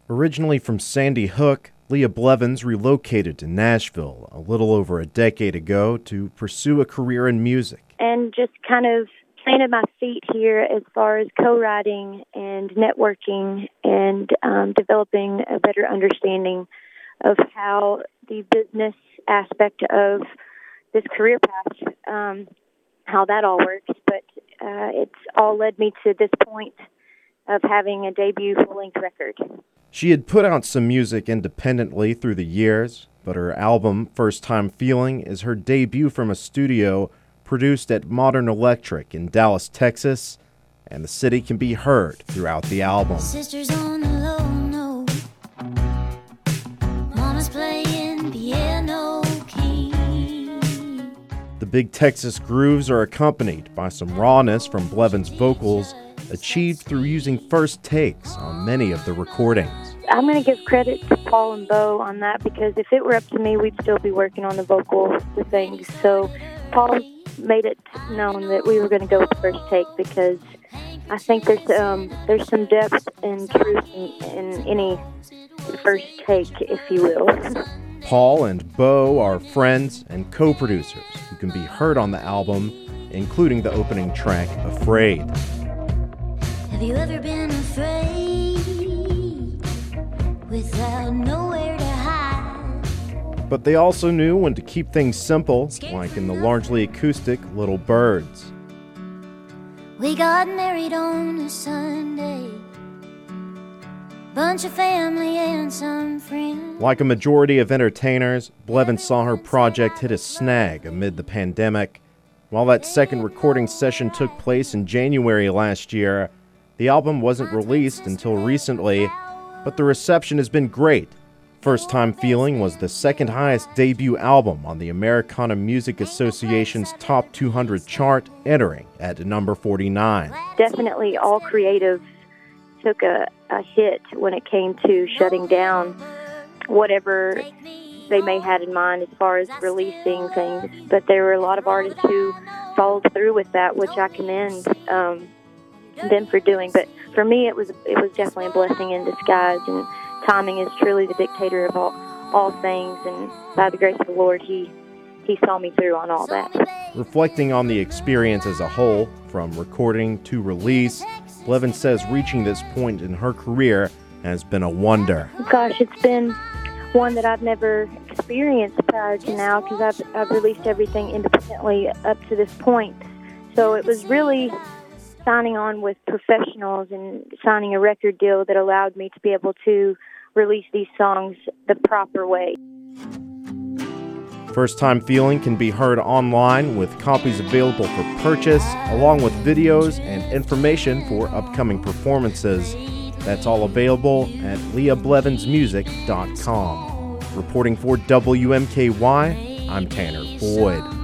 Originally from Sandy Hook, Leah Blevins relocated to Nashville a little over a decade ago to pursue a career in music. And just kind of planted my feet here as far as co-writing and networking and developing a better understanding of how the business aspect of this career path, how that all works. But it's all led me to this point of having a debut full-length record. She had put out some music independently through the years, but her album, First Time Feeling, is her debut from a studio produced at Modern Electric in Dallas, Texas, and the city can be heard throughout the album. Sisters on the low note, mama's playing piano key. The big Texas grooves are accompanied by some rawness from Blevins' vocals, achieved through using first takes on many of the recordings. I'm going to give credit to Paul and Bo on that, because if it were up to me, we'd still be working on the vocals, the things. So Paul made it known that we were going to go with first take, because I think there's some depth and truth in any first take, if you will. Paul and Bo are friends and co-producers who can be heard on the album, including the opening track, Afraid. Have you ever been afraid without nowhere to hide? But they also knew when to keep things simple, like in the largely acoustic Little Birds. We got married on a Sunday, bunch of family and some friends. Like a majority of entertainers, Blevins saw her project hit a snag amid the pandemic. While that second recording session took place in January last year, the album wasn't released until recently, but the reception has been great. First Time Feeling was the second highest debut album on the Americana Music Association's Top 200 chart, entering at number 49. Definitely all creatives took a hit when it came to shutting down whatever they may have in mind as far as releasing things. But there were a lot of artists who followed through with that, which I commend them for doing. But for me, it was definitely a blessing in disguise, and timing is truly the dictator of all things, and by the grace of the Lord, he saw me through on all that. Reflecting on the experience as a whole, from recording to release, Blevins says reaching this point in her career has been a wonder. Gosh, it's been one that I've never experienced prior to now, because I've released everything independently up to this point. So it was really signing on with professionals and signing a record deal that allowed me to be able to release these songs the proper way. First Time Feeling can be heard online with copies available for purchase, along with videos and information for upcoming performances. That's all available at leahblevinsmusic.com. Reporting for WMKY, I'm Tanner Boyd.